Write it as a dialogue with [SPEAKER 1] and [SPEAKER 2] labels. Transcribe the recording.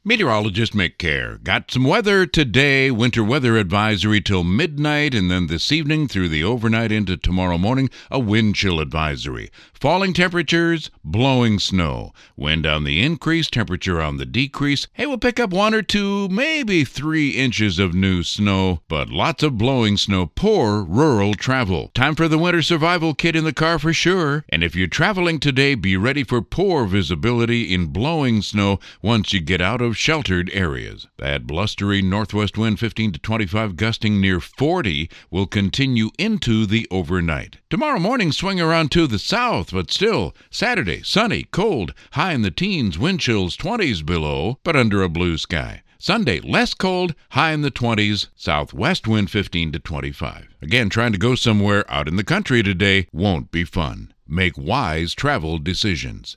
[SPEAKER 1] Meteorologist Mick Care. Got some weather today. Winter weather advisory till midnight, and then this evening through the overnight into tomorrow morning, a wind chill advisory. Falling temperatures, blowing snow. Wind on the increase, temperature on the decrease. Hey, we'll pick up 1 or 2, maybe 3 inches of new snow, but lots of blowing snow. Poor rural travel. Time for the winter survival kit in the car for sure. And if you're traveling today, be ready for poor visibility in blowing snow once you get out of sheltered areas. That blustery northwest wind 15 to 25 gusting near 40 will continue into the overnight. Tomorrow morning swing around to the south, but still Saturday sunny, cold, high in the teens, wind chills 20s below, but under a blue sky. Sunday, less cold, high in the 20s, southwest wind 15 to 25. Again, trying to go somewhere out in the country today won't be fun. Make wise travel decisions.